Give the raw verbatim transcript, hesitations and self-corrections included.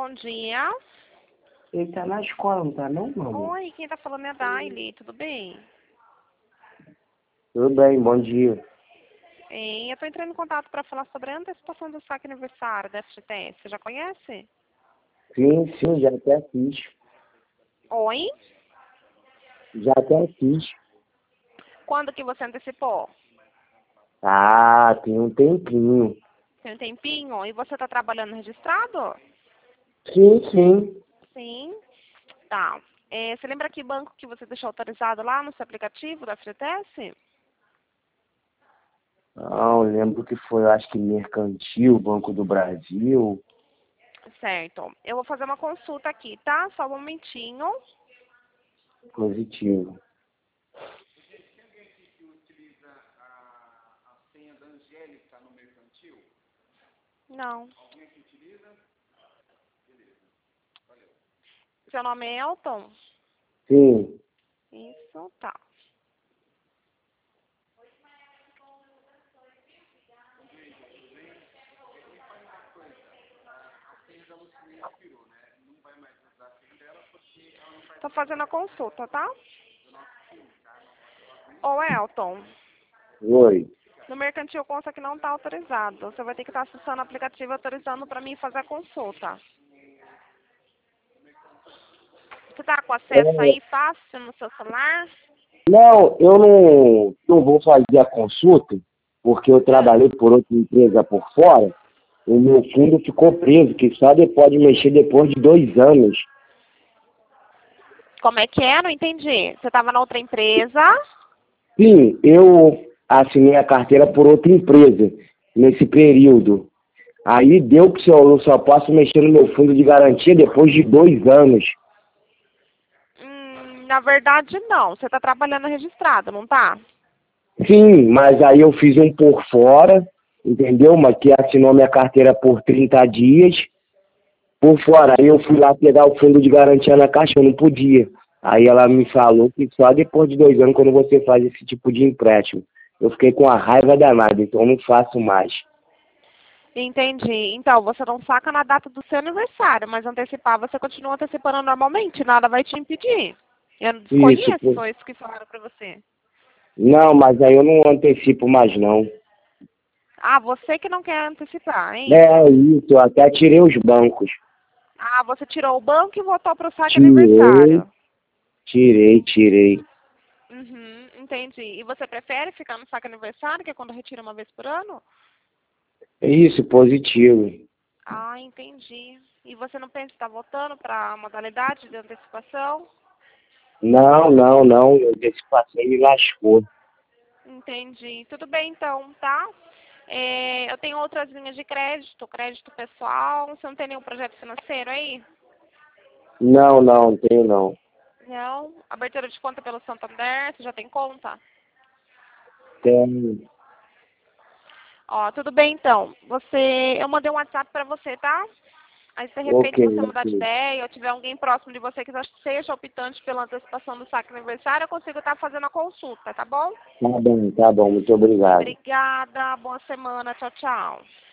Bom dia. Ele tá na escola, não tá não, meu amor? Oi, quem tá falando é a Daily, tudo bem? Tudo bem, bom dia. Hein, eu tô entrando em contato para falar sobre a antecipação do saque aniversário da F G T S. Você já conhece? Sim, sim, já até fiz. Oi? Já até fiz. Quando que você antecipou? Ah, tem um tempinho. Tem um tempinho? E você tá trabalhando registrado? Sim, sim. Sim. Tá. É, você lembra que banco que você deixou autorizado lá no seu aplicativo da F G T S? Não, lembro que foi, acho que Mercantil, Banco do Brasil. Certo. Eu vou fazer uma consulta aqui, tá? Só um momentinho. Positivo. Não. Seu nome é Elton? Sim. Isso, tá. Tô fazendo a consulta, tá? Ô, Elton, Oi. no mercantil consta que não tá autorizado. Você vai ter que estar acessando o aplicativo e autorizando para mim fazer a consulta. Você tá com acesso É, aí fácil no seu celular? não, eu não, não vou fazer a consulta, porque eu Ah, trabalhei por outra empresa por fora. O meu fundo ficou preso, que só de- pode mexer depois de dois anos. como é que é? Não entendi. Você tava na outra empresa? Sim, eu assinei a carteira por outra empresa nesse período. Aí deu que eu só posso mexer no meu fundo de garantia depois de dois anos. Hum, na verdade, não. Você tá trabalhando registrado, não tá? Sim, mas aí eu fiz um por fora, entendeu? Mas que assinou minha carteira por trinta dias. Por fora, aí eu fui lá pegar o fundo de garantia na caixa, eu não podia. Aí ela me falou que só depois de dois anos, quando você faz esse tipo de empréstimo. Eu fiquei com a raiva danada, então eu não faço mais. Entendi. Então, você não saca na data do seu aniversário, mas antecipar você continua antecipando normalmente, nada vai te impedir. Eu Isso, desconheço pô. isso que falaram pra você. Não, mas aí eu não antecipo mais não. Ah, você que não quer antecipar, é É isso? isso, eu até tirei os bancos. Ah, você tirou o banco e voltou pro saque Tirei, aniversário. tirei, tirei. Uhum, entendi. E você prefere ficar no saque aniversário, que é quando retira uma vez por ano? Isso, positivo. Ah, entendi. E você não pensa em estar voltando para a modalidade de antecipação? Não, não, não, eu desse passeio me lascou. Entendi. Tudo bem então, tá? É, eu tenho outras linhas de crédito, crédito pessoal. Você não tem nenhum projeto financeiro aí? Não, não, tenho não. Não. Abertura de conta pelo Santander, você já tem conta? Tenho. Ó, tudo bem então. Você, eu mandei um WhatsApp para você, tá? Aí, se de Ok, repente você mudar de ok. ideia ou tiver alguém próximo de você que já seja optante pela antecipação do saque aniversário, eu consigo estar fazendo a consulta, tá bom? Tá bom, tá bom, muito obrigado. Obrigada, boa semana, tchau, tchau.